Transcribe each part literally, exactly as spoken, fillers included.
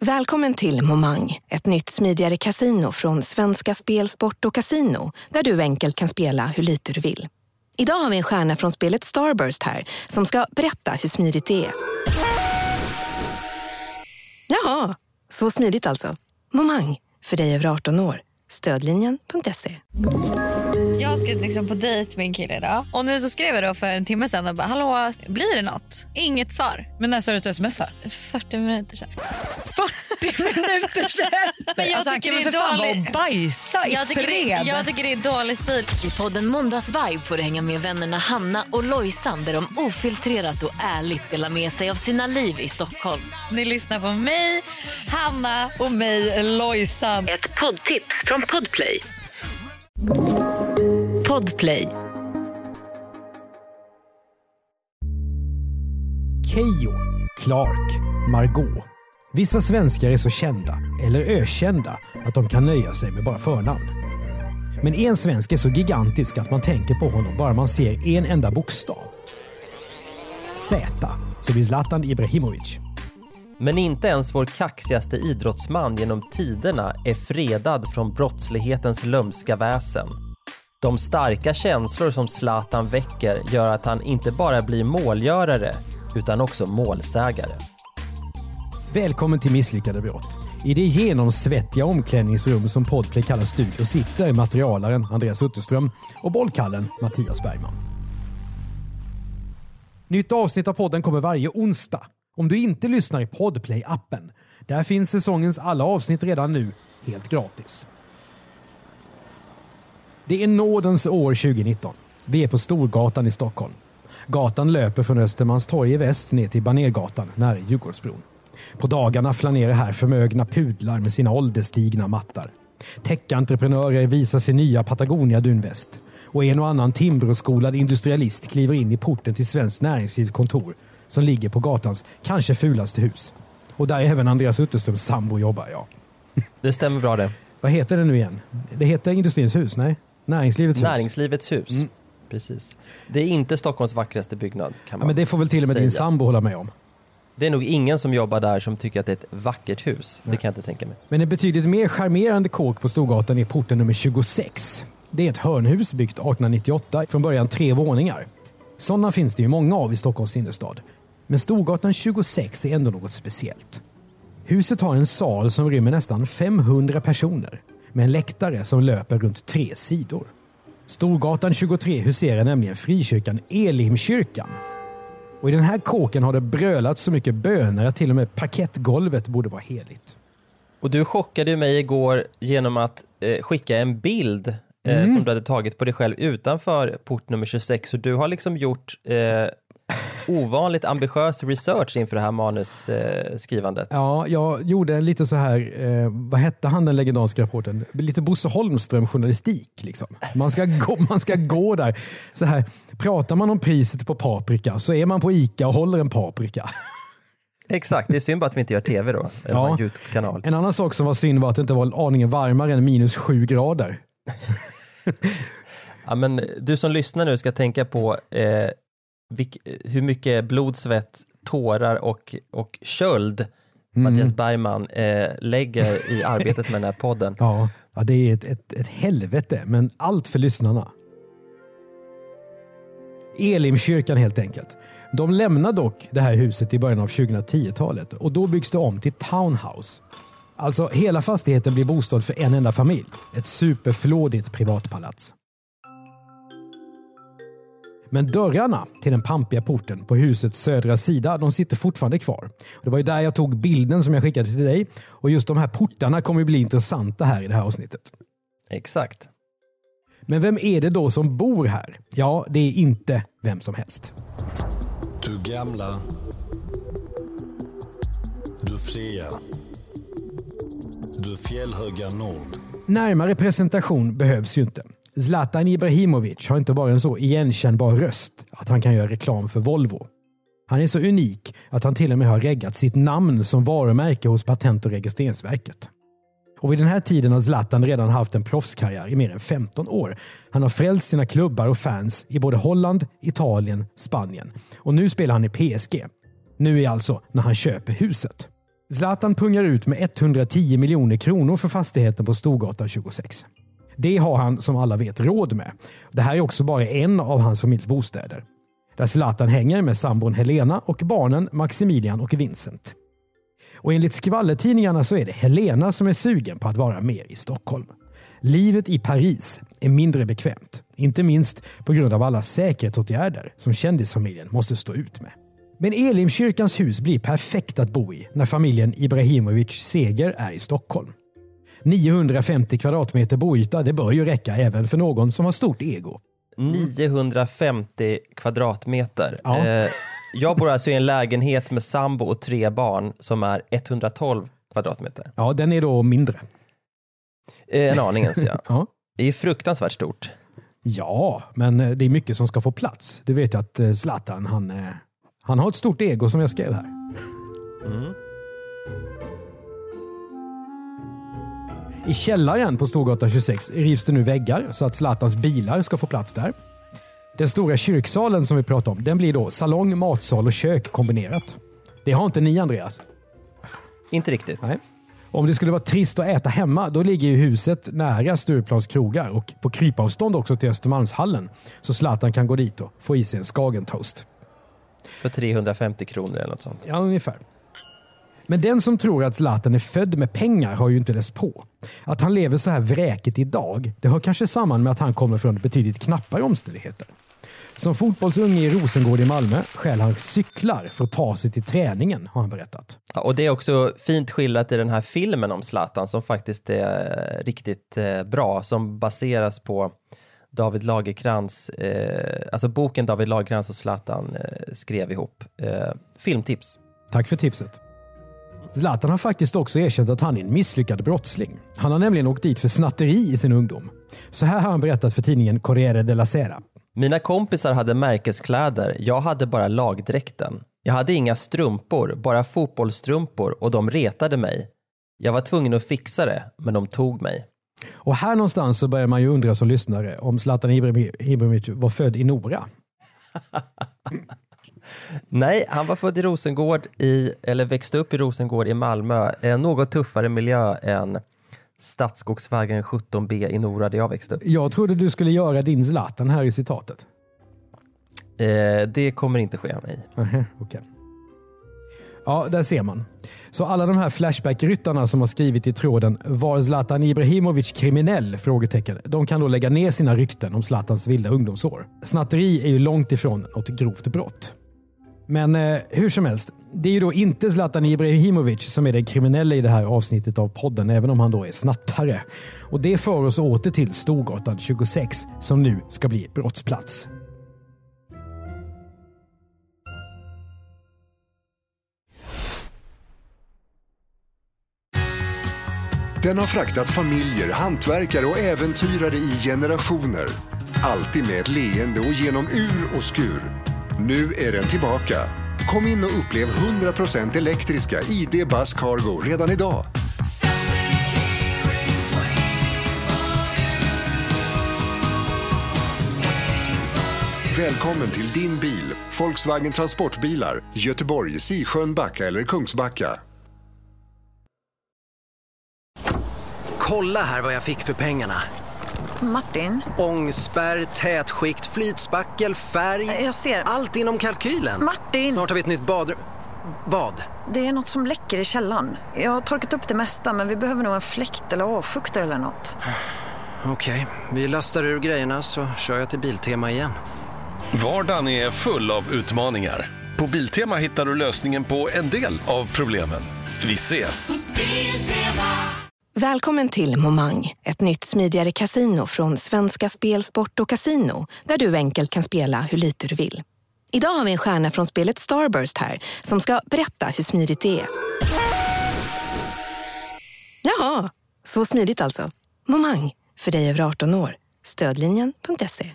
Välkommen till Momang, ett nytt smidigare casino från Svenska Spel, Sport och Casino, där du enkelt kan spela hur lite du vill. Idag har vi en stjärna från spelet Starburst här som ska berätta hur smidigt det är. Jaha, så smidigt alltså. Momang, för dig över arton år. Stödlinjen punkt se. Jag ska liksom på dejt med en kille idag. Och nu så skrev jag då för en timme sedan och bara, hallå, blir det något? Inget svar. Men när sa du att du smsar? fyrtio minuter sedan. fyrtio minuter sedan? Men jag alltså, tycker han kan det är väl för fan dålig... vara och bajsa i jag tycker, fred. det, jag tycker det är dålig stil. I podden Måndagsvibe får du hänga med vännerna Hanna och Lojsan, där de ofiltrerat och ärligt delar med sig av sina liv i Stockholm. Ni lyssnar på mig, Hanna och mig, Lojsan. Ett poddtips från Podplay. Podplay. Keyyo, Clark, Margot. Vissa svenskar är så kända, eller ökända, att de kan nöja sig med bara förnamn. Men en svensk är så gigantisk att man tänker på honom bara man ser en enda bokstav. Z, så blir Zlatan Ibrahimovic. Men inte ens vår kaxigaste idrottsman genom tiderna är fredad från brottslighetens lömska väsen. De starka känslor som Zlatan väcker gör att han inte bara blir målgörare utan också målsägare. Välkommen till Misslyckade brott. I det genomsvettiga omklädningsrum som Podplay kallar studio sitter materialaren Andreas Utterström och bollkallen Mattias Bergman. Nytt avsnitt av podden kommer varje onsdag. Om du inte lyssnar i Podplay-appen, där finns säsongens alla avsnitt redan nu helt gratis. Det är nådens år tjugonitton. Vi är på Storgatan i Stockholm. Gatan löper från Östermalmstorg i väst ner till Banergatan nära Djurgårdsbron. På dagarna flanerar här förmögna pudlar med sina ålderstigna mattar. Tech-entreprenörer visar sin nya Patagonia-dunväst. Och en och annan timbroskolad industrialist kliver in i porten till Svenskt Näringslivskontor som ligger på gatans kanske fulaste hus. Och där är även Andreas Utterströms sambo jobbar, ja. Det stämmer bra det. Vad heter det nu igen? Det heter Industrins hus, nej? Näringslivets hus. Näringslivets hus, mm. Precis. Det är inte Stockholms vackraste byggnad, kan man ja, men det får väl till och med säga. Din sambo hålla med om. Det är nog ingen som jobbar där som tycker att det är ett vackert hus. Nej. Det kan jag inte tänka mig. Men en betydligt mer charmerande kåk på Storgatan är porten nummer tjugosex. Det är ett hörnhus byggt arton nittioåtta, från början tre våningar. Sådana finns det ju många av i Stockholms innerstad. Men Storgatan tjugosex är ändå något speciellt. Huset har en sal som rymmer nästan femhundra personer, med en läktare som löper runt tre sidor. Storgatan tjugotre huserar nämligen frikyrkan Elimkyrkan. Och i den här kåken har det brölat så mycket böner att till och med parkettgolvet borde vara heligt. Och du chockade mig igår genom att eh, skicka en bild eh, mm. som du hade tagit på dig själv utanför port nummer tjugosex. Så du har liksom gjort eh, ovanligt ambitiös research inför det här manusskrivandet. Eh, ja, jag gjorde en lite så här, eh, vad hette han den legendariska rapporten? Lite Bosse Holmström journalistik liksom. Man ska gå, man ska gå där. Så här, pratar man om priset på paprika så är man på Ica och håller en paprika. Exakt, det är synd bara att vi inte gör tv då. Eller ja. En YouTube-kanal. En annan sak som var synd var att det inte var aningen varmare än minus sju grader. Ja, men du som lyssnar nu ska tänka på eh, vilk, hur mycket blod, svett, tårar och, och köld mm. Mattias Bergman eh, lägger i arbetet med den här podden. Ja, ja det är ett, ett, ett helvete, men allt för lyssnarna. Elimkyrkan helt enkelt. De lämnar dock det här huset i början av tjugohundratiotalet och då byggs det om till townhouse. Alltså hela fastigheten blir bostad för en enda familj. Ett superflådigt privatpalats. Men dörrarna till den pampiga porten på husets södra sida, de sitter fortfarande kvar. Det var ju där jag tog bilden som jag skickade till dig. Och just de här portarna kommer ju bli intressanta här i det här avsnittet. Exakt. Men vem är det då som bor här? Ja, det är inte vem som helst. Du gamla. Du fria. Du fjällhöga nord. Närmare presentation behövs ju inte. Zlatan Ibrahimovic har inte bara en så igenkännbar röst att han kan göra reklam för Volvo. Han är så unik att han till och med har reggat sitt namn som varumärke hos Patent- och registreringsverket. Och vid den här tiden har Zlatan redan haft en proffskarriär i mer än femton år. Han har frälst sina klubbar och fans i både Holland, Italien, Spanien. Och nu spelar han i P S G. Nu är alltså när han köper huset. Zlatan pungar ut med etthundratio miljoner kronor för fastigheten på Storgatan tjugosex. Det har han som alla vet råd med. Det här är också bara en av hans familjs bostäder. Där Zlatan hänger med sambon Helena och barnen Maximilian och Vincent. Och enligt skvallertidningarna så är det Helena som är sugen på att vara mer i Stockholm. Livet i Paris är mindre bekvämt. Inte minst på grund av alla säkerhetsåtgärder som kändisfamiljen måste stå ut med. Men Elimkyrkans hus blir perfekt att bo i när familjen Ibrahimovic Seger är i Stockholm. niohundrafemtio kvadratmeter boyta, det bör ju räcka även för någon som har stort ego. niohundrafemtio kvadratmeter. Ja. Eh, jag bor alltså i en lägenhet med sambo och tre barn som är etthundratolv kvadratmeter. Ja, den är då mindre. Eh, en aning ens, ja. Ja. Det är fruktansvärt stort. Ja, men det är mycket som ska få plats. Du vet ju att Zlatan, han, han har ett stort ego som jag skrev här. Mm. I källaren på Storgatan tjugosex rivs det nu väggar så att Zlatans bilar ska få plats där. Den stora kyrksalen som vi pratar om, den blir då salong, matsal och kök kombinerat. Det har inte ni, Andreas. Inte riktigt. Nej. Om det skulle vara trist att äta hemma, då ligger ju huset nära Stureplans krogar och på krypavstånd också till Östermalmshallen. Så Zlatan kan gå dit och få i sig en skagentoast. För trehundrafemtio kronor eller något sånt. Ja, ungefär. Men den som tror att Zlatan är född med pengar har ju inte läst på. Att han lever så här vräket idag, det hör kanske samman med att han kommer från betydligt knappare omständigheter. Som fotbollsunge i Rosengård i Malmö skäl han cyklar för att ta sig till träningen, har han berättat. Ja, och det är också fint skildrat i den här filmen om Zlatan som faktiskt är riktigt eh, bra, som baseras på David Lagercrantz, eh, alltså boken David Lagercrantz och Zlatan eh, skrev ihop. Eh, filmtips. Tack för tipset. Zlatan har faktiskt också erkänt att han är en misslyckad brottsling. Han har nämligen åkt dit för snatteri i sin ungdom. Så här har han berättat för tidningen Corriere della Sera. Mina kompisar hade märkeskläder, jag hade bara lagdräkten. Jag hade inga strumpor, bara fotbollsstrumpor och de retade mig. Jag var tvungen att fixa det, men de tog mig. Och här någonstans så börjar man ju undra som lyssnare om Zlatan Ibrahimovic var född i Nora. Nej, han var född i Rosengård i, eller växte upp i Rosengård i Malmö. En något tuffare miljö än Stadsskogsvägen sjutton B i Nora där jag växte upp. Jag trodde du skulle göra din Zlatan här i citatet. Eh, det kommer inte ske, nej. Uh-huh, okay. Ja, där ser man. Så alla de här flashback-ryttarna som har skrivit i tråden var Zlatan Ibrahimovic kriminell? Frågetecken. De kan då lägga ner sina rykten om Zlatans vilda ungdomsår. Snatteri är ju långt ifrån något grovt brott. Men eh, hur som helst, det är ju då inte Zlatan Ibrahimovic som är den kriminella i det här avsnittet av podden, även om han då är snattare. Och det för oss åter till Storgatan tjugosex som nu ska bli brottsplats. Den har fraktat familjer, hantverkare och äventyrare i generationer. Alltid med ett leende och genom ur och skur. Nu är den tillbaka. Kom in och upplev hundra procent elektriska I D Buzz Cargo redan idag. Välkommen till din bil, Volkswagen Transportbilar, Göteborg, Sisjön, Backa eller Kungsbacka. Kolla här vad jag fick för pengarna. Martin? Ångspärr, tätskikt, flytspackel, färg. Jag ser. Allt inom kalkylen. Martin! Snart har vi ett nytt badrum. Vad? Det är något som läcker i källaren. Jag har torkat upp det mesta, men vi behöver nog en fläkt eller avfuktare eller något. Okej, okay. Vi lastar ur grejerna så kör jag till Biltema igen. Vardagen är full av utmaningar. På Biltema hittar du lösningen på en del av problemen. Vi ses! Välkommen till Momang, ett nytt smidigare casino från Svenska Spel, Sport och Casino, där du enkelt kan spela hur lite du vill. Idag har vi en stjärna från spelet Starburst här som ska berätta hur smidigt det är. Jaha, så smidigt alltså. Momang, för dig över arton år. Stödlinjen punkt se.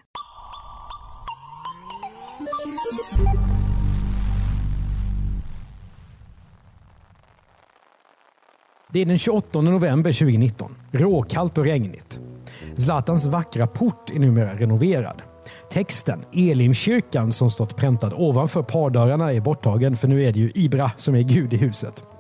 Det är den tjugoåttonde november tjugonitton. Råkallt och regnigt. Zlatans vackra port är numera renoverad. Texten, Elimkyrkan som stått präntad ovanför pardörrarna är borttagen, för nu är det ju Ibra som är gud i huset.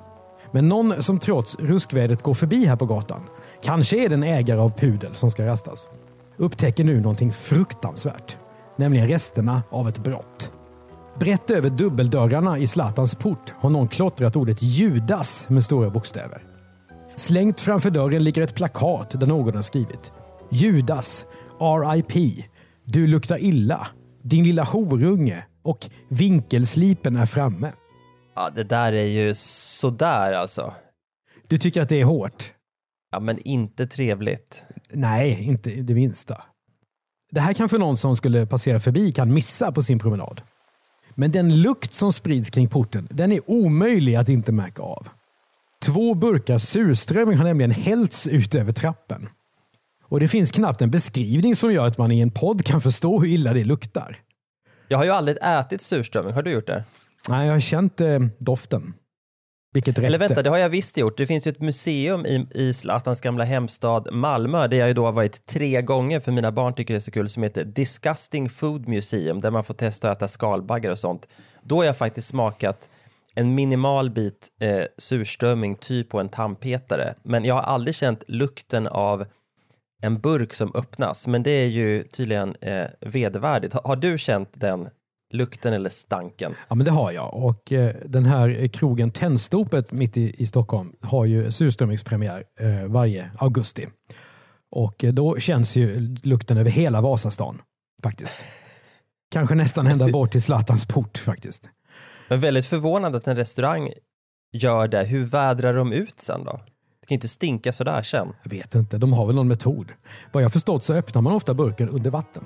Men någon som trots ruskvädret går förbi här på gatan, kanske är den ägare av pudel som ska rastas, upptäcker nu någonting fruktansvärt. Nämligen resterna av ett brott. Brett över dubbeldörrarna i Zlatans port har någon klottrat ordet Judas med stora bokstäver. Slängt framför dörren ligger ett plakat där någon har skrivit: Judas, R I P, du luktar illa, din lilla horunge och vinkelslipen är framme. Ja, det där är ju sådär alltså. Du tycker att det är hårt? Ja, men inte trevligt. Nej, inte det minsta. Det här kan för någon som skulle passera förbi kan missa på sin promenad. Men den lukt som sprids kring porten, den är omöjlig att inte märka av. Två burkar surströmming har nämligen hällts ut över trappen. Och det finns knappt en beskrivning som gör att man i en podd kan förstå hur illa det luktar. Jag har ju aldrig ätit surströmming. Har du gjort det? Nej, jag har känt eh, doften. Vilket rätte. Eller vänta, det har jag visst gjort. Det finns ju ett museum i, i Zlatans gamla hemstad Malmö, där jag ju då har varit tre gånger, för mina barn tycker det är så kul, som heter Disgusting Food Museum, där man får testa att äta skalbaggar och sånt. Då har jag faktiskt smakat en minimal bit eh, surströmming, typ på en tandpetare. Men jag har aldrig känt lukten av en burk som öppnas. Men det är ju tydligen eh, vedervärdigt. Har, har du känt den lukten eller stanken? Ja, men det har jag. Och eh, den här krogen Tändstopet mitt i, i Stockholm har ju surströmmingspremiär eh, varje augusti. Och eh, då känns ju lukten över hela Vasastan faktiskt. Kanske nästan ända bort till Zlatans port faktiskt. Men väldigt förvånande att en restaurang gör det. Hur vädrar de ut sen då? Det kan ju inte stinka sådär sen. Jag vet inte, de har väl någon metod. Vad jag förstått så öppnar man ofta burken under vatten.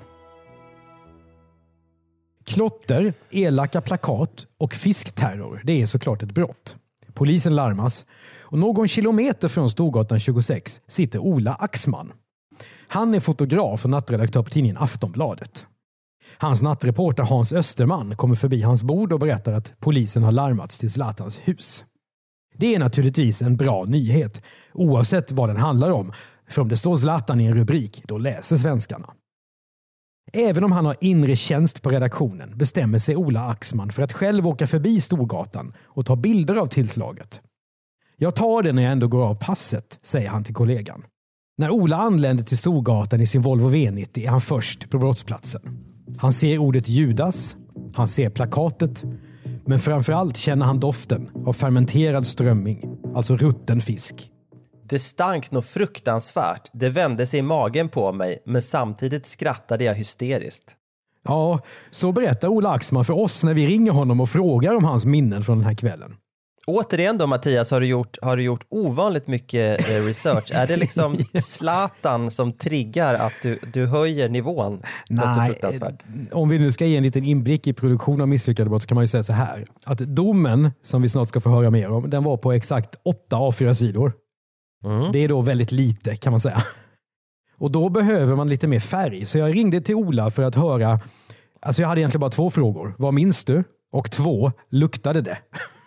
Klotter, elaka plakat och fiskterror, det är såklart ett brott. Polisen larmas och någon kilometer från Storgatan tjugosex sitter Ola Axman. Han är fotograf och nattredaktör på tidningen Aftonbladet. Hans nattreporter Hans Österman kommer förbi hans bord och berättar att polisen har larmats till Zlatans hus. Det är naturligtvis en bra nyhet, oavsett vad den handlar om. För om det står Zlatan i en rubrik, då läser svenskarna. Även om han har inre tjänst på redaktionen bestämmer sig Ola Axman för att själv åka förbi Storgatan och ta bilder av tillslaget. Jag tar det när jag ändå går av passet, säger han till kollegan. När Ola anländer till Storgatan i sin Volvo V nittio är han först på brottsplatsen. Han ser ordet Judas, han ser plakatet, men framförallt känner han doften av fermenterad strömming, alltså rutten fisk. Det stank nog fruktansvärt. Det vände sig i magen på mig, men samtidigt skrattade jag hysteriskt. Ja, så berättar Ola Axman för oss när vi ringer honom och frågar om hans minnen från den här kvällen. Återigen då, Mattias, har du gjort, har du gjort ovanligt mycket eh, research. Är det liksom Zlatan som triggar att du, du höjer nivån? Nej, om vi nu ska ge en liten inblick i produktion av misslyckade brott så kan man ju säga så här. Att domen, som vi snart ska få höra mer om, den var på exakt åtta A fyra sidor. Mm. Det är då väldigt lite kan man säga. Och då behöver man lite mer färg. Så jag ringde till Ola för att höra. Alltså jag hade egentligen bara två frågor. Vad minns du? Och två, luktade det?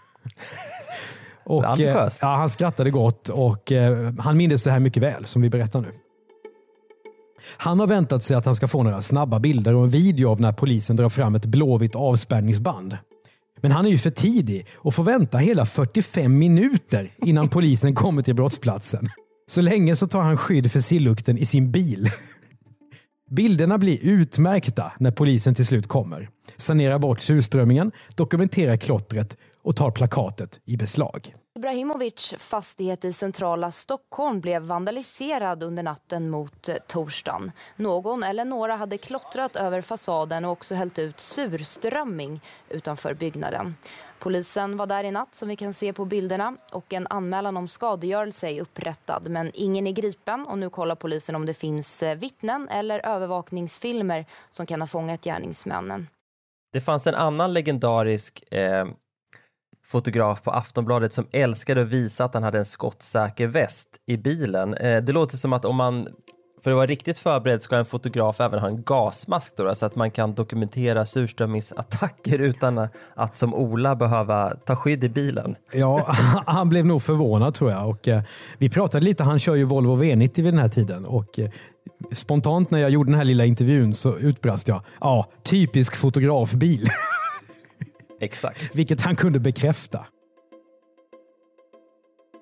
och, eh, ja, han skrattade gott och eh, han minns det här mycket väl som vi berättar nu. Han har väntat sig att han ska få några snabba bilder och en video av när polisen drar fram ett blåvitt avspärrningsband. Men han är ju för tidig och får vänta hela fyrtiofem minuter innan polisen kommer till brottsplatsen. Så länge så tar han skydd för sillukten i sin bil. Bilderna blir utmärkta när polisen till slut kommer. Sanerar bort surströmmingen, dokumenterar klottret och tar plakatet i beslag. Ibrahimovic fastighet i centrala Stockholm blev vandaliserad under natten mot torsdagen. Någon eller några hade klottrat över fasaden och också hällt ut surströmming utanför byggnaden. Polisen var där i natt som vi kan se på bilderna och en anmälan om skadegörelse är upprättad, men ingen är gripen och nu kollar polisen om det finns vittnen eller övervakningsfilmer som kan ha fångat gärningsmännen. Det fanns en annan legendarisk eh, fotograf på Aftonbladet som älskade att visa att han hade en skottsäker väst i bilen. Eh, det låter som att om man, för att vara riktigt förberedd, ska en fotograf även ha en gasmask då, så att man kan dokumentera surströmmingsattacker utan att som Ola behöva ta skydd i bilen. Ja, han blev nog förvånad tror jag. Och, eh, vi pratade lite, han kör ju Volvo V nittio vid den här tiden och eh, spontant när jag gjorde den här lilla intervjun så utbrast jag, ja, typisk fotografbil. Exakt. Vilket han kunde bekräfta.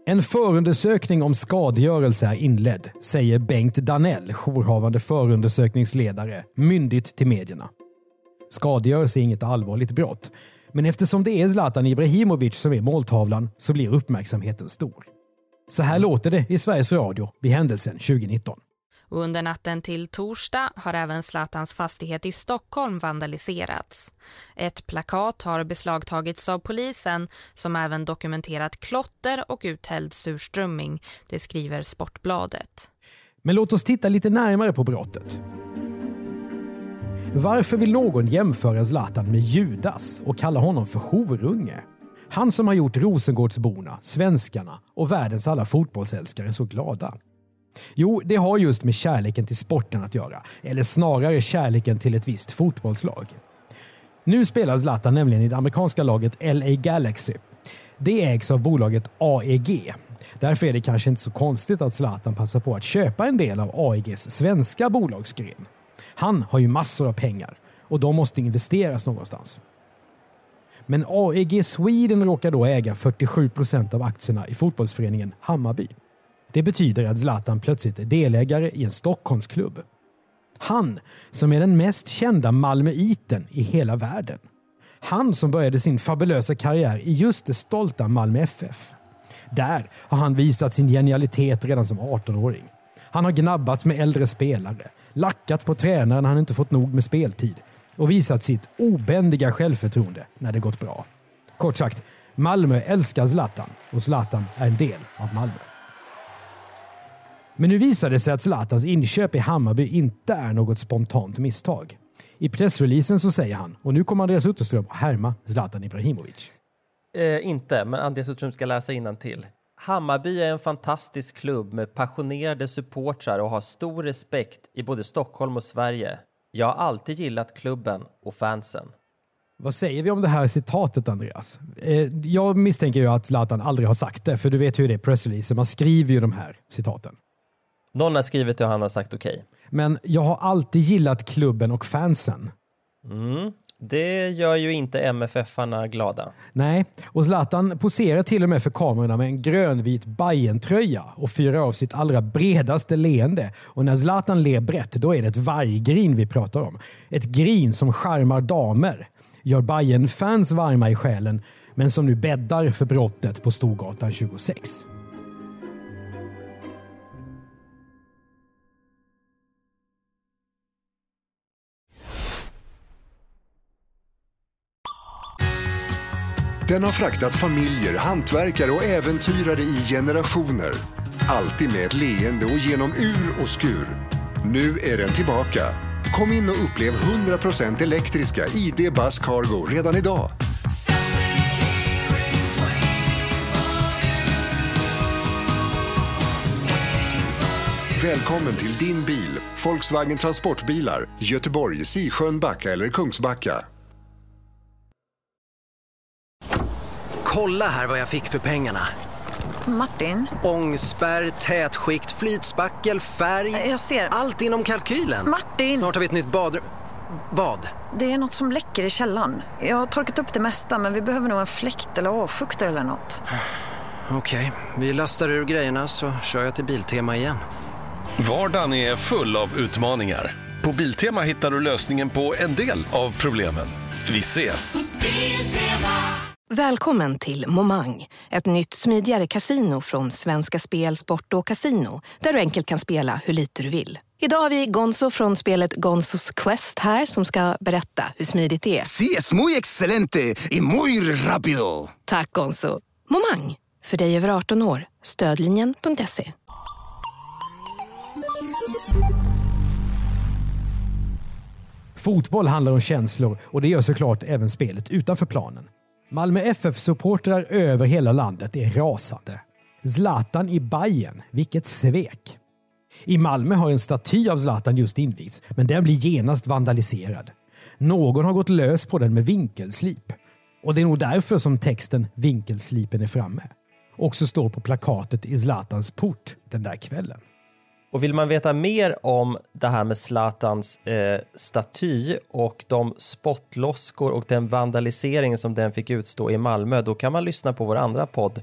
En förundersökning om skadegörelse är inledd, säger Bengt Danell, jourhavande förundersökningsledare, myndigt till medierna. Skadegörelse är inget allvarligt brott, men eftersom det är Zlatan Ibrahimovic som är måltavlan så blir uppmärksamheten stor. Så här låter det i Sveriges Radio vid händelsen tjugonitton. Och under natten till torsdag har även Zlatans fastighet i Stockholm vandaliserats. Ett plakat har beslagtagits av polisen som även dokumenterat klotter och uthälld surströmming, det skriver Sportbladet. Men låt oss titta lite närmare på brottet. Varför vill någon jämföra Zlatan med Judas och kalla honom för horunge? Han som har gjort Rosengårdsborna, svenskarna och världens alla fotbollsälskare så glada. Jo, det har just med kärleken till sporten att göra. Eller snarare kärleken till ett visst fotbollslag. Nu spelar Zlatan nämligen i det amerikanska laget L A Galaxy. Det ägs av bolaget A E G. Därför är det kanske inte så konstigt att Zlatan passar på att köpa en del av A E Gs svenska bolagsgren. Han har ju massor av pengar och de måste investeras någonstans. Men A E G Sweden råkar då äga fyrtiosju procent av aktierna i fotbollsföreningen Hammarby. Det betyder att Zlatan plötsligt är delägare i en Stockholmsklubb. Han som är den mest kända malmöiten i hela världen. Han som började sin fabulösa karriär i just det stolta Malmö F F. Där har han visat sin genialitet redan som arton-åring. Han har gnabbats med äldre spelare, lackat på tränaren han inte fått nog med speltid och visat sitt obändiga självförtroende när det gått bra. Kort sagt, Malmö älskar Zlatan och Zlatan är en del av Malmö. Men nu visar det sig att Zlatans inköp i Hammarby inte är något spontant misstag. I pressreleasen så säger han, och nu kommer Andreas Utterström att härma Zlatan Ibrahimovic. Eh, inte, men Andreas Utterström ska läsa innantill. Hammarby är en fantastisk klubb med passionerade supportrar och har stor respekt i både Stockholm och Sverige. Jag har alltid gillat klubben och fansen. Vad säger vi om det här citatet, Andreas? Eh, jag misstänker ju att Zlatan aldrig har sagt det, för du vet hur det är pressreleaser. Man skriver ju de här citaten. Någon har skrivit det och han har sagt okej. Okay. Men jag har alltid gillat klubben och fansen. Mm, det gör ju inte M F F-arna glada. Nej, och Zlatan poserar till och med för kamerorna med en grönvit Bayern-tröja och fyrar av sitt allra bredaste leende. Och när Zlatan ler brett, då är det ett varggrin vi pratar om. Ett grin som charmar damer, gör Bayern-fans varma i själen, men som nu bäddar för brottet på Storgatan tjugosex. Den har fraktat familjer, hantverkare och äventyrare i generationer. Alltid med ett leende och genom ur och skur. Nu är den tillbaka. Kom in och upplev hundra procent elektriska I D Buzz Cargo redan idag. Välkommen till din bil, Volkswagen Transportbilar, Göteborg, Sisjön, Backa eller Kungsbacka. Kolla här vad jag fick för pengarna. Martin? Ångspärr, tätskikt, flytspackel, färg. Jag ser. Allt inom kalkylen. Martin! Snart har vi ett nytt badrum. Vad? Det är något som läcker i källaren. Jag har torkat upp det mesta, men vi behöver nog en fläkt eller avfuktare eller något. Okej, vi lastar ur grejerna så kör jag till Biltema igen. Vardagen är full av utmaningar. På Biltema hittar du lösningen på en del av problemen. Vi ses! Välkommen till Momang, ett nytt smidigare kasino från Svenska Spel, Sport och Casino, där du enkelt kan spela hur lite du vill. Idag har vi Gonzo från spelet Gonzos Quest här som ska berätta hur smidigt det är. Sí, es muy excelente y muy rápido. Tack Gonzo. Momang, för dig över arton år. Stödlinjen punkt se. Fotboll handlar om känslor och det gör såklart även spelet utanför planen. Malmö F F-supportrar över hela landet är rasande. Zlatan i Bayern, vilket svek. I Malmö har en staty av Zlatan just invigts, men den blir genast vandaliserad. Någon har gått lös på den med vinkelslip. Och det är nog därför som texten "vinkelslipen är framme" också står på plakatet i Zlatans port den där kvällen. Och vill man veta mer om det här med Zlatans eh, staty och de spottloskor och den vandalisering som den fick utstå i Malmö, då kan man lyssna på vår andra podd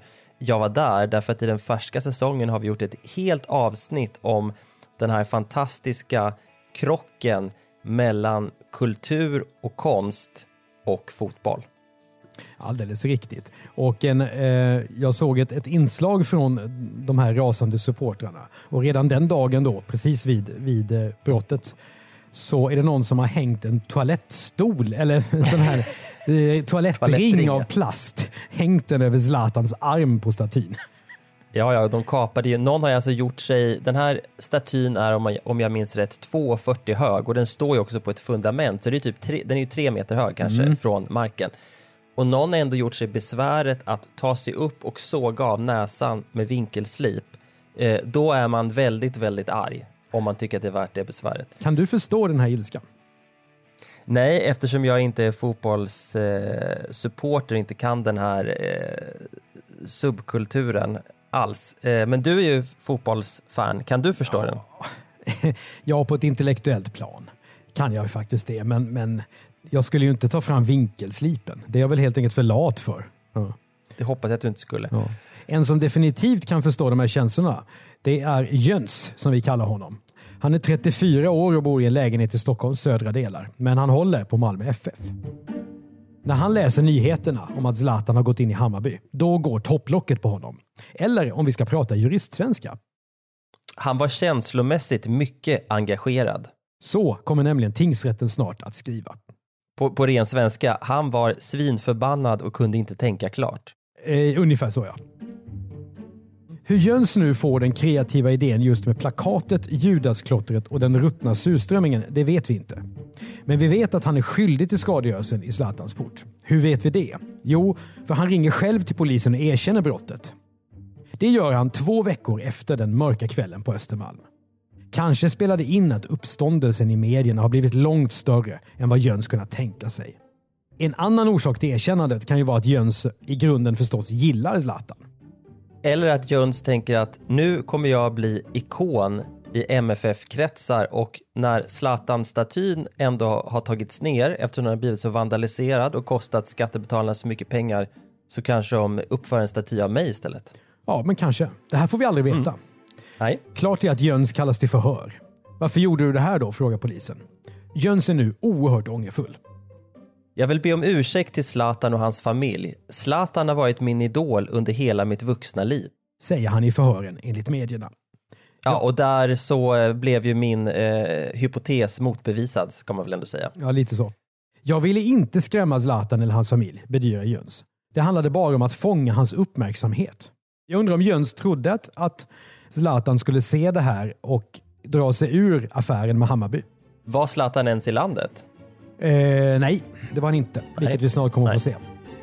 jag var där, därför att i den färska säsongen har vi gjort ett helt avsnitt om den här fantastiska krocken mellan kultur och konst och fotboll. Alldeles riktigt. Och en, eh, jag såg ett, ett inslag från de här rasande supportrarna. Och redan den dagen då, precis vid, vid eh, brottet, så är det någon som har hängt en toalettstol eller en sån här eh, toalettring av plast, hängt den över Zlatans arm på statyn. Ja, ja, de kapade ju. Någon har alltså gjort sig, den här statyn är, om, man, om jag minns rätt, två komma fyrtio hög och den står ju också på ett fundament, så det är typ tre, den är ju tre meter hög kanske mm. från marken. Och någon har ändå gjort sig besväret att ta sig upp och såga av näsan med vinkelslip. Eh, då är man väldigt, väldigt arg om man tycker att det är värt det besväret. Kan du förstå den här ilskan? Nej, eftersom jag inte är fotbollssupporter, eh, inte kan den här eh, subkulturen alls. Eh, men du är ju fotbollsfan. Kan du förstå ja. den? Ja, på ett intellektuellt plan kan jag faktiskt det. Men, men jag skulle ju inte ta fram vinkelslipen. Det är jag väl helt enkelt för lat för. Ja. Det hoppas jag att du inte skulle. Ja. En som definitivt kan förstå de här känslorna, det är Jöns, som vi kallar honom. Han är trettiofyra år och bor i en lägenhet i Stockholms södra delar. Men han håller på Malmö F F. När han läser nyheterna om att Zlatan har gått in i Hammarby, då går topplocket på honom. Eller om vi ska prata juristsvenska. Han var känslomässigt mycket engagerad. Så kommer nämligen tingsrätten snart att skriva. På, på ren svenska, han var svinförbannad och kunde inte tänka klart. Eh, ungefär så, ja. Hur Jöns nu får den kreativa idén just med plakatet, Judasklottret och den ruttna surströmmingen, det vet vi inte. Men vi vet att han är skyldig till skadegörelsen i Zlatans port. Hur vet vi det? Jo, för han ringer själv till polisen och erkänner brottet. Det gör han två veckor efter den mörka kvällen på Östermalm. Kanske spelade in att uppståndelsen i medierna har blivit långt större än vad Jöns kunnat tänka sig. En annan orsak till erkännandet kan ju vara att Jöns i grunden förstås gillar Zlatan. Eller att Jöns tänker att nu kommer jag bli ikon i M F F-kretsar, och när Zlatan-statyn ändå har tagits ner eftersom den har blivit så vandaliserad och kostat skattebetalarna så mycket pengar, så kanske de uppför en staty av mig istället. Ja, men kanske. Det här får vi aldrig veta. Mm. Nej. Klart är att Jöns kallas till förhör. Varför gjorde du det här då, frågar polisen. Jöns är nu oerhört ångerfull. Jag vill be om ursäkt till Zlatan och hans familj. Zlatan har varit min idol under hela mitt vuxna liv, säger han i förhören enligt medierna. Ja, och där så blev ju min eh, hypotes motbevisad, ska man väl ändå säga. Ja, lite så. Jag ville inte skrämma Zlatan eller hans familj, bedyrar Jöns. Det handlade bara om att fånga hans uppmärksamhet. Jag undrar om Jöns trodde att, att Zlatan skulle se det här och dra sig ur affären med Hammarby. Var Zlatan ens i landet? Eh, nej, det var han inte. Nej. Vilket vi snart kommer nej. att få se.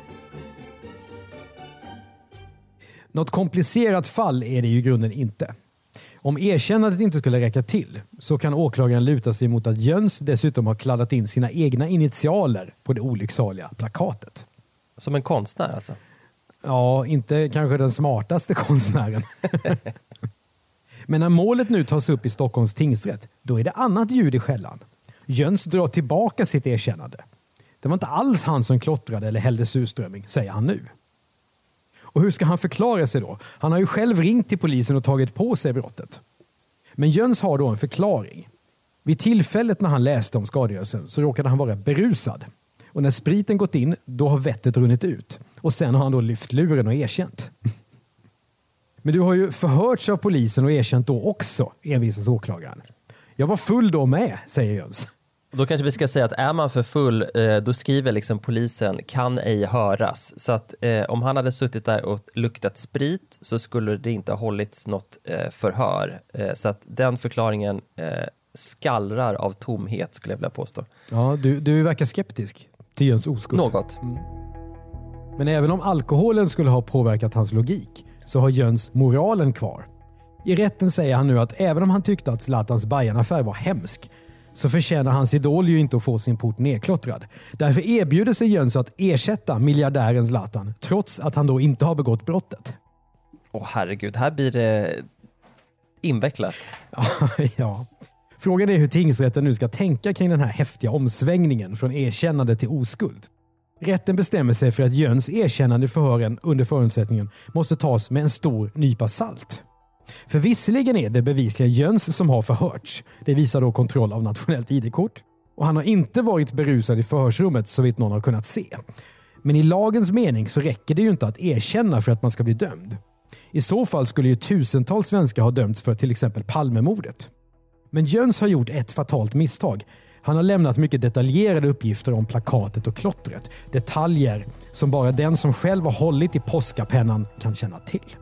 Något komplicerat fall är det ju i grunden inte. Om erkännandet inte skulle räcka till så kan åklagaren luta sig mot att Jöns dessutom har kladdat in sina egna initialer på det olycksaliga plakatet. Som en konstnär alltså? Ja, inte kanske den smartaste konstnären. Men när målet nu tas upp i Stockholms tingsrätt, då är det annat ljud i skällan. Jöns drar tillbaka sitt erkännande. Det var inte alls han som klottrade eller hällde surströmming, säger han nu. Och hur ska han förklara sig då? Han har ju själv ringt till polisen och tagit på sig brottet. Men Jöns har då en förklaring. Vid tillfället när han läste om skadegörelsen så råkade han vara berusad. Och när spriten gått in, då har vettet runnit ut. Och sen har han då lyft luren och erkänt. Men du har ju förhörts av polisen och erkänt då också, envisas åklagaren. Jag var full då med, säger Jöns. Då kanske vi ska säga att är man för full, då skriver liksom polisen kan ej höras. Så att eh, om han hade suttit där och luktat sprit så skulle det inte ha hållits något eh, förhör. Eh, så att den förklaringen eh, skallrar av tomhet, skulle jag vilja påstå. Ja, du, du verkar skeptisk till Jöns oskuld. Något. Mm. Men även om alkoholen skulle ha påverkat hans logik så har Jöns moralen kvar. I rätten säger han nu att även om han tyckte att Zlatans Bayern-affär var hemsk så förtjänar hans idol ju inte att få sin port nedklottrad. Därför erbjuder sig Jöns att ersätta miljardären Zlatan trots att han då inte har begått brottet. Åh herregud, här blir det invecklat. Ja. Frågan är hur tingsrätten nu ska tänka kring den här häftiga omsvängningen från erkännande till oskuld. Rätten bestämmer sig för att Jöns erkännande i förhören under förundersökningen måste tas med en stor nypa salt. För visserligen är det bevisligen Jöns som har förhörts. Det visar då kontroll av nationellt I D-kort. Och han har inte varit berusad i förhörsrummet så vitt någon har kunnat se. Men i lagens mening så räcker det ju inte att erkänna för att man ska bli dömd. I så fall skulle ju tusentals svenskar ha dömts för till exempel Palmemordet. Men Jöns har gjort ett fatalt misstag. Han har lämnat mycket detaljerade uppgifter om plakatet och klottret. Detaljer som bara den som själv har hållit i påskapennan kan känna till.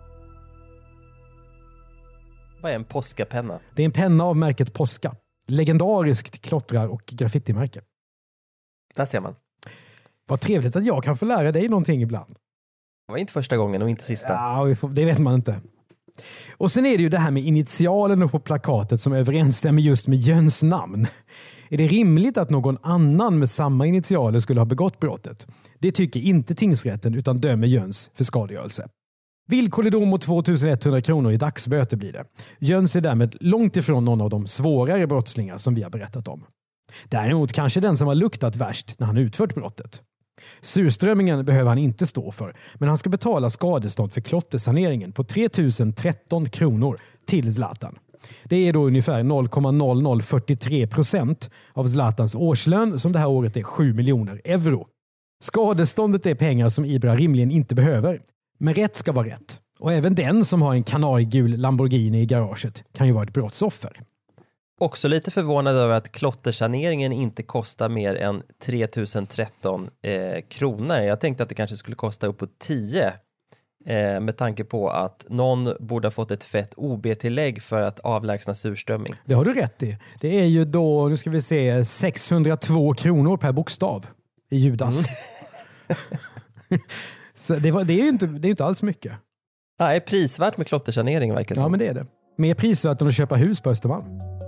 Vad är en påskapenna? Det är en penna av märket Påska. Legendariskt klottrar- och graffitimärke. Där ser man. Vad trevligt att jag kan få lära dig någonting ibland. Det var inte första gången och inte sista. Ja, det vet man inte. Och sen är det ju det här med initialen på plakatet som överensstämmer just med Jöns namn. Är det rimligt att någon annan med samma initialer skulle ha begått brottet? Det tycker inte tingsrätten utan dömer Jöns för skadegörelse. Villkorlig dom mot tvåtusen etthundra kronor i dagsböter blir det. Jöns är därmed långt ifrån någon av de svårare brottslingar som vi har berättat om. Däremot kanske den som har luktat värst när han utfört brottet. Surströmmingen behöver han inte stå för, men han ska betala skadestånd för klottersaneringen på tre tusen tretton kronor till Zlatan. Det är då ungefär noll komma noll noll fyra tre procent av Zlatans årslön som det här året är sju miljoner euro. Skadeståndet är pengar som Ibra rimligen inte behöver. Men rätt ska vara rätt. Och även den som har en kanargul Lamborghini i garaget kan ju vara ett brottsoffer. Också lite förvånad över att klottersaneringen inte kostar mer än tre tusen tretton eh, kronor. Jag tänkte att det kanske skulle kosta upp på tio eh, med tanke på att någon borde ha fått ett fett O B-tillägg för att avlägsna surströmming. Det har du rätt i. Det är ju då, nu ska vi se, sexhundratvå kronor per bokstav i Judas. Mm. Så det, var, det är ju inte, det är inte alls mycket. Nej, prisvärt med klottersanering verkar som. Ja, men det är det. Mer prisvärt än att köpa hus på Östermalm.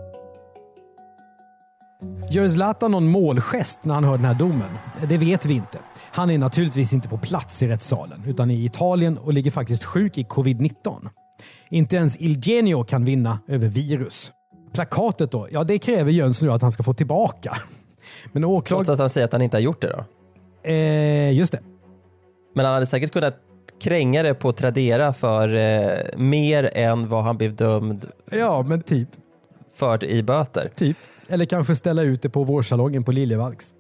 Gör Zlatan någon målgest när han hör den här domen? Det vet vi inte. Han är naturligtvis inte på plats i rättssalen utan i Italien och ligger faktiskt sjuk i covid nitton. Inte ens Il Genio kan vinna över virus. Plakatet då, ja det kräver Jöns nu att han ska få tillbaka. Men åklag... Trots att han säger att han inte har gjort det då? Eh, just det. Men han hade säkert kunnat kränga det på Tradera för eh, mer än vad han blev dömd. Ja, men typ. För i böter. Typ. Eller kanske ställa ut det på vårsalongen på Liljevalchs.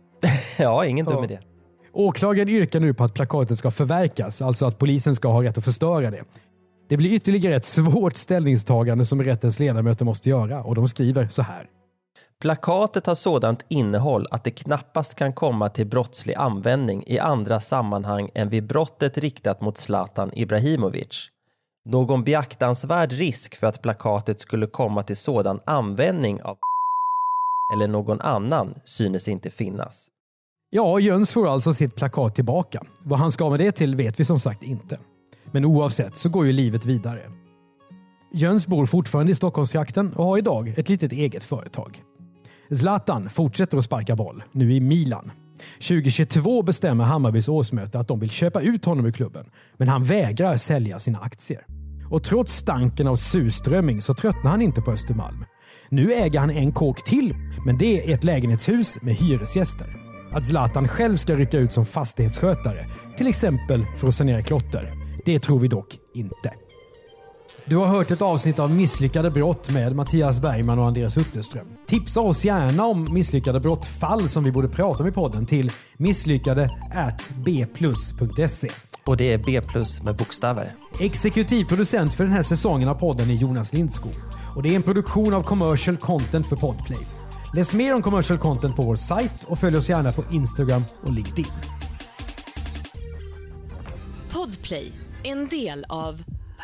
Ja, ingen dum ja. idé. Åklagaren yrkar nu på att plakatet ska förverkas, alltså att polisen ska ha rätt att förstöra det. Det blir ytterligare ett svårt ställningstagande som rättens ledamöter måste göra och de skriver så här. Plakatet har sådant innehåll att det knappast kan komma till brottslig användning i andra sammanhang än vid brottet riktat mot Zlatan Ibrahimovic. Någon beaktansvärd risk för att plakatet skulle komma till sådan användning av eller någon annan synes inte finnas. Ja, Jöns får alltså sitt plakat tillbaka. Vad han ska med det till vet vi som sagt inte. Men oavsett så går ju livet vidare. Jöns bor fortfarande i Stockholmstrakten och har idag ett litet eget företag. Zlatan fortsätter att sparka boll, nu i Milan. tjugohundratjugotvå bestämmer Hammarbys årsmöte att de vill köpa ut honom i klubben, men han vägrar sälja sina aktier. Och trots stanken av surströmming så tröttnar han inte på Östermalm. Nu äger han en kåk till, men det är ett lägenhetshus med hyresgäster. Att Zlatan själv ska rycka ut som fastighetsskötare, till exempel för att sanera klotter, det tror vi dock inte. Du har hört ett avsnitt av Misslyckade brott med Mattias Bergman och Andreas Utterström. Tipsa oss gärna om misslyckade brottfall som vi borde prata om i podden till misslyckade at b plus punkt se. Och det är B plus med bokstäver. Exekutivproducent för den här säsongen av podden är Jonas Lindskog. Och det är en produktion av commercial content för Podplay. Läs mer om commercial content på vår sajt och följ oss gärna på Instagram och LinkedIn. Podplay, en del av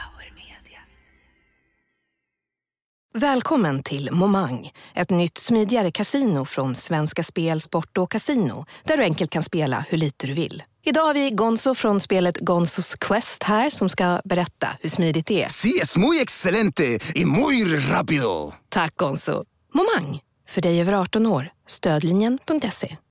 Välkommen till Momang, ett nytt smidigare kasino från Svenska Spel, Sport och Casino, där du enkelt kan spela hur lite du vill. Idag har vi Gonzo från spelet Gonzos Quest här som ska berätta hur smidigt det är. Sí, es muy excelente y muy rápido. Tack Gonzo. Momang, för dig över arton år. Stödlinjen punkt se.